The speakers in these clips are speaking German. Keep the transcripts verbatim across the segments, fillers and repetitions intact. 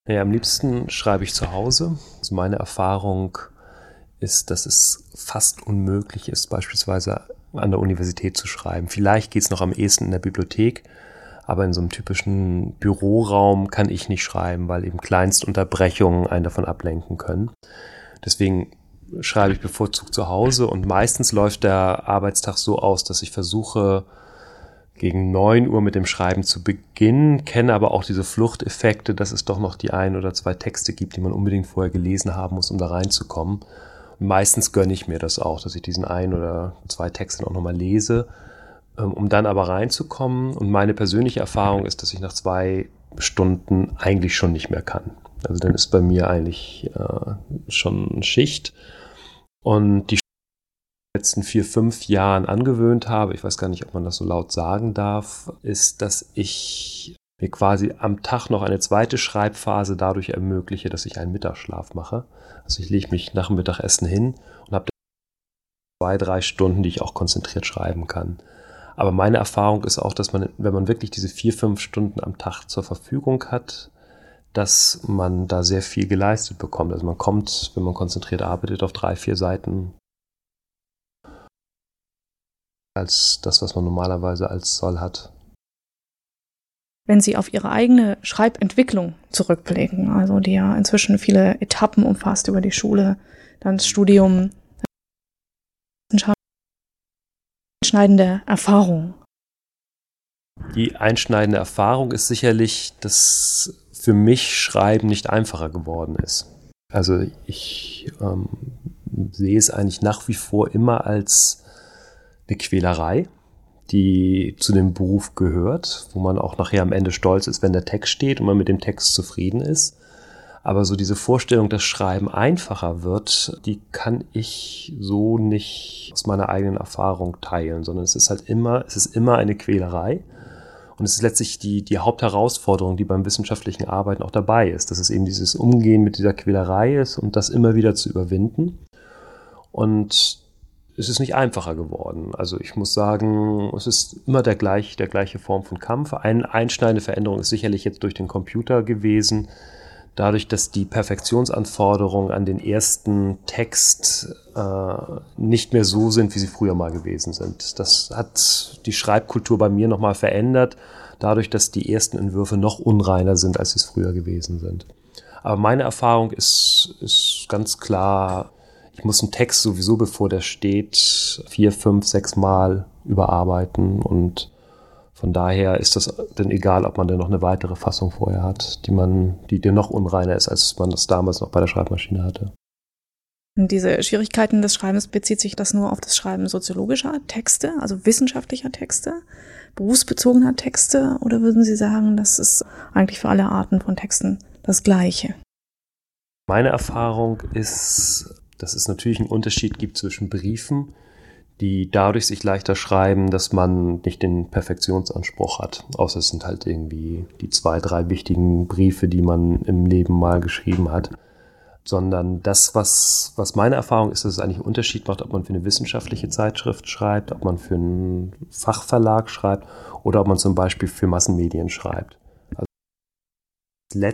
Naja, am liebsten schreibe ich zu Hause. Also meine Erfahrung ist, dass es fast unmöglich ist, beispielsweise an der Universität zu schreiben. Vielleicht geht es noch am ehesten in der Bibliothek, aber in so einem typischen Büroraum kann ich nicht schreiben, weil eben Kleinstunterbrechungen einen davon ablenken können. Deswegen schreibe ich bevorzugt zu Hause und meistens läuft der Arbeitstag so aus, dass ich versuche, gegen neun Uhr mit dem Schreiben zu beginnen, kenne aber auch diese Fluchteffekte, dass es doch noch die ein oder zwei Texte gibt, die man unbedingt vorher gelesen haben muss, um da reinzukommen. Und meistens gönne ich mir das auch, dass ich diesen ein oder zwei Texte auch nochmal lese, um dann aber reinzukommen. Und meine persönliche Erfahrung ist, dass ich nach zwei Stunden eigentlich schon nicht mehr kann. Also dann ist bei mir eigentlich äh, schon Schicht. Und die letzten vier, fünf Jahren angewöhnt habe, ich weiß gar nicht, ob man das so laut sagen darf, ist, dass ich mir quasi am Tag noch eine zweite Schreibphase dadurch ermögliche, dass ich einen Mittagsschlaf mache. Also ich lege mich nach dem Mittagessen hin und habe zwei, drei Stunden, die ich auch konzentriert schreiben kann. Aber meine Erfahrung ist auch, dass man, wenn man wirklich diese vier, fünf Stunden am Tag zur Verfügung hat, dass man da sehr viel geleistet bekommt. Also man kommt, wenn man konzentriert arbeitet, auf drei, vier Seiten als das, was man normalerweise als Soll hat. Wenn Sie auf Ihre eigene Schreibentwicklung zurückblicken, also die ja inzwischen viele Etappen umfasst über die Schule, dann das Studium, einschneidende Erfahrung. Die einschneidende Erfahrung ist sicherlich, dass für mich Schreiben nicht einfacher geworden ist. Also ich ähm, sehe es eigentlich nach wie vor immer als eine Quälerei, die zu dem Beruf gehört, wo man auch nachher am Ende stolz ist, wenn der Text steht und man mit dem Text zufrieden ist. Aber so diese Vorstellung, dass Schreiben einfacher wird, die kann ich so nicht aus meiner eigenen Erfahrung teilen, sondern es ist halt immer, es ist immer eine Quälerei. Und es ist letztlich die, die Hauptherausforderung, die beim wissenschaftlichen Arbeiten auch dabei ist, dass es eben dieses Umgehen mit dieser Quälerei ist und das immer wieder zu überwinden. Und es ist nicht einfacher geworden. Also ich muss sagen, es ist immer der gleich, der gleiche Form von Kampf. Eine einschneidende Veränderung ist sicherlich jetzt durch den Computer gewesen, dadurch, dass die Perfektionsanforderungen an den ersten Text äh, nicht mehr so sind, wie sie früher mal gewesen sind. Das hat die Schreibkultur bei mir nochmal verändert, dadurch, dass die ersten Entwürfe noch unreiner sind, als sie es früher gewesen sind. Aber meine Erfahrung ist, ist ganz klar, ich muss einen Text sowieso, bevor der steht, vier, fünf, sechs Mal überarbeiten und von daher ist das dann egal, ob man dann noch eine weitere Fassung vorher hat, die man, die dir noch unreiner ist, als man das damals noch bei der Schreibmaschine hatte. Und diese Schwierigkeiten des Schreibens, bezieht sich das nur auf das Schreiben soziologischer Texte, also wissenschaftlicher Texte, berufsbezogener Texte, oder würden Sie sagen, das ist eigentlich für alle Arten von Texten das Gleiche? Meine Erfahrung ist, dass es natürlich einen Unterschied gibt zwischen Briefen, die dadurch sich leichter schreiben, dass man nicht den Perfektionsanspruch hat. Außer es sind halt irgendwie die zwei, drei wichtigen Briefe, die man im Leben mal geschrieben hat. Sondern das, was, was meine Erfahrung ist, dass es eigentlich einen Unterschied macht, ob man für eine wissenschaftliche Zeitschrift schreibt, ob man für einen Fachverlag schreibt oder ob man zum Beispiel für Massenmedien schreibt. Also letztlich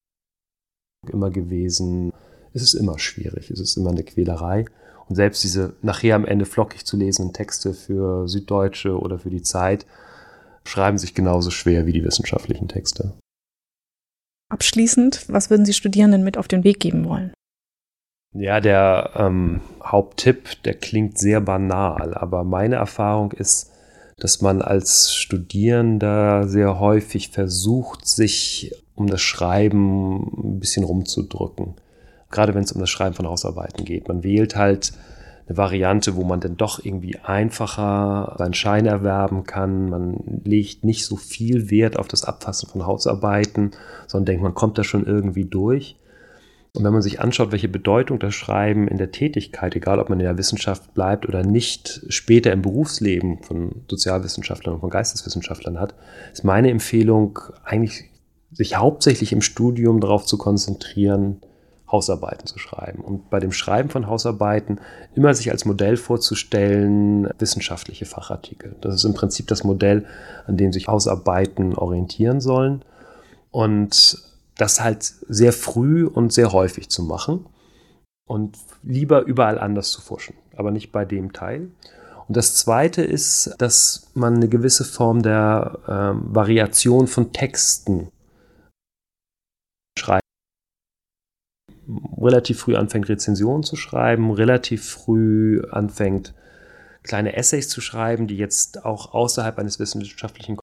immer gewesen, es ist immer schwierig, es ist immer eine Quälerei. Und selbst diese nachher am Ende flockig zu lesenden Texte für Süddeutsche oder für die Zeit schreiben sich genauso schwer wie die wissenschaftlichen Texte. Abschließend, was würden Sie Studierenden mit auf den Weg geben wollen? Ja, der ähm, Haupttipp, der klingt sehr banal, aber meine Erfahrung ist, dass man als Studierender sehr häufig versucht, sich um das Schreiben ein bisschen rumzudrücken. Gerade wenn es um das Schreiben von Hausarbeiten geht. Man wählt halt eine Variante, wo man dann doch irgendwie einfacher seinen Schein erwerben kann. Man legt nicht so viel Wert auf das Abfassen von Hausarbeiten, sondern denkt, man kommt da schon irgendwie durch. Und wenn man sich anschaut, welche Bedeutung das Schreiben in der Tätigkeit, egal ob man in der Wissenschaft bleibt oder nicht, später im Berufsleben von Sozialwissenschaftlern und von Geisteswissenschaftlern hat, ist meine Empfehlung eigentlich, sich hauptsächlich im Studium darauf zu konzentrieren, Hausarbeiten zu schreiben. Und bei dem Schreiben von Hausarbeiten immer sich als Modell vorzustellen, wissenschaftliche Fachartikel. Das ist im Prinzip das Modell, an dem sich Hausarbeiten orientieren sollen. Und das halt sehr früh und sehr häufig zu machen und lieber überall anders zu forschen, aber nicht bei dem Teil. Und das Zweite ist, dass man eine gewisse Form der ähm, Variation von Texten schreibt. Relativ früh anfängt, Rezensionen zu schreiben, relativ früh anfängt, kleine Essays zu schreiben, die jetzt auch außerhalb eines wissenschaftlichen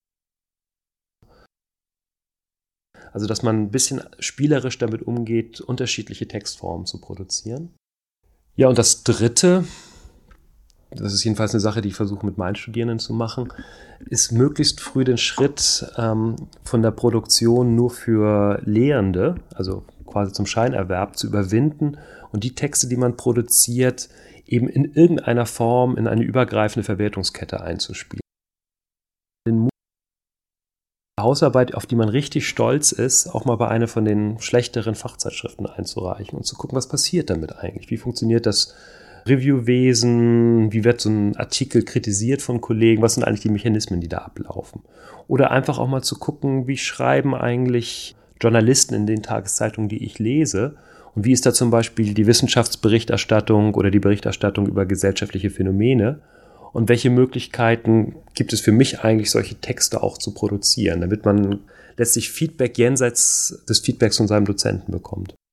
Also, dass man ein bisschen spielerisch damit umgeht, unterschiedliche Textformen zu produzieren. Ja, und das Dritte, das ist jedenfalls eine Sache, die ich versuche mit meinen Studierenden zu machen, ist möglichst früh den Schritt ähm, von der Produktion nur für Lehrende, also quasi zum Scheinerwerb, zu überwinden und die Texte, die man produziert, eben in irgendeiner Form in eine übergreifende Verwertungskette einzuspielen. Den Hausarbeit, auf die man richtig stolz ist, auch mal bei einer von den schlechteren Fachzeitschriften einzureichen und zu gucken, was passiert damit eigentlich? Wie funktioniert das Reviewwesen? Wie wird so ein Artikel kritisiert von Kollegen? Was sind eigentlich die Mechanismen, die da ablaufen? Oder einfach auch mal zu gucken, wie schreiben eigentlich Journalisten in den Tageszeitungen, die ich lese? Und wie ist da zum Beispiel die Wissenschaftsberichterstattung oder die Berichterstattung über gesellschaftliche Phänomene? Und welche Möglichkeiten gibt es für mich eigentlich, solche Texte auch zu produzieren, damit man letztlich Feedback jenseits des Feedbacks von seinem Dozenten bekommt?